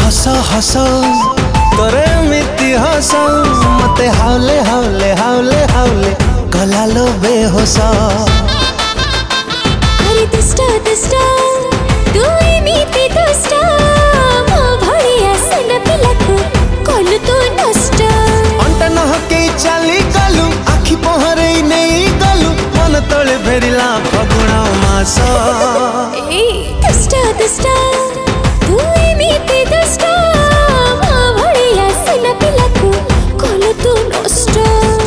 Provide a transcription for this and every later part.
हस हस तोरे एमिति हस मते हावले हावले हावले हावले कलालो बेहोस। अरे दुष्टा दुष्टा तू एमिति दुष्टा मो भड़िया सन पिलाकु कलु तू नष्ट। अंटा नहके चाली गलु आखि पहरे नहीं गलु मन तले फेरिला फगुण मास। दुष्टा दुष्टा तू एमिति दुष्टा मो भड़िया सन पिलाकु कलु तू नष्ट।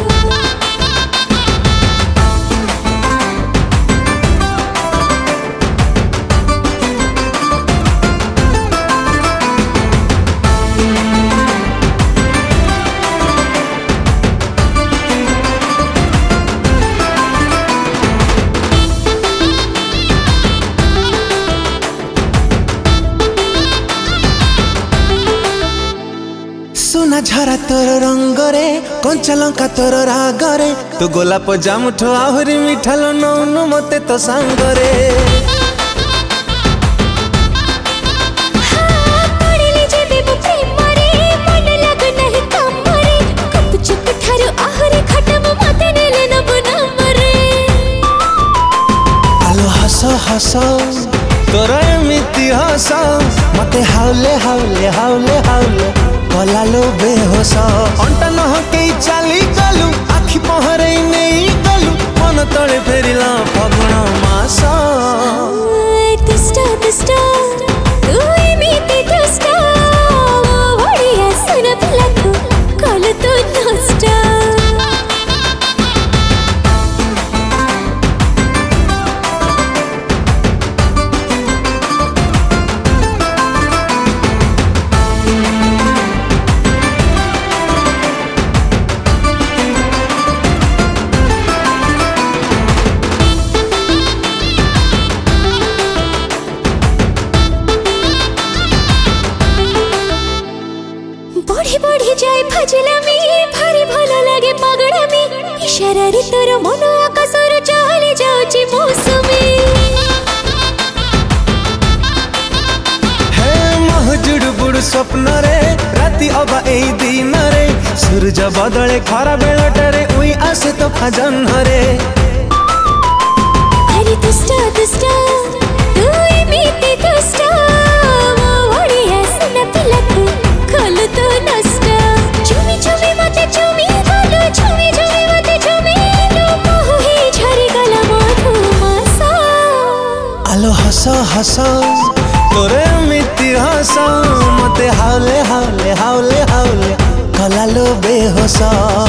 सुना झरा तोर रंगरे कंचा लंका तोर रागरे तू गोलाप जामुठो आहुरी मिठाल नौनु मते तो सांगरे। आलो हस हस तोर एमिति हस मते हावले हावले हावले हावले कलालो बेहोस। अंटा नहके चाली गलु आखि पहरे नहीं गलु मन तले फेरिला फगुण मास। दुष्टा दुष्टा तू एमिति दुष्टा मो भड़िया सन पिलाकु कलु तू नष्ट। बढ़ी बढ़ी जाए फजलामी भारी भल लगे पगड़ामी इशारा रे तोर मन आकाशर चली जाउची मौसमी। हे महजुड़ बुड़ स्वप्न रे राति अबा एई दिन रे सूरज बदले खरा बेलटरे उई आसे तो फजन रे। अरे दुष्टा दुष्टा तू एमिति दुष्टा मो भड़िया सन पिलाकु कलु तू नष्ट। झुमी झुमी मते झुमी गलु झुमी झुमी मते झुमी लो मोह ही झरी गला मधुमास। आलो हस हस तोरे एमिति हस मते हावले हावले हावले हावले कलालो बेहोस।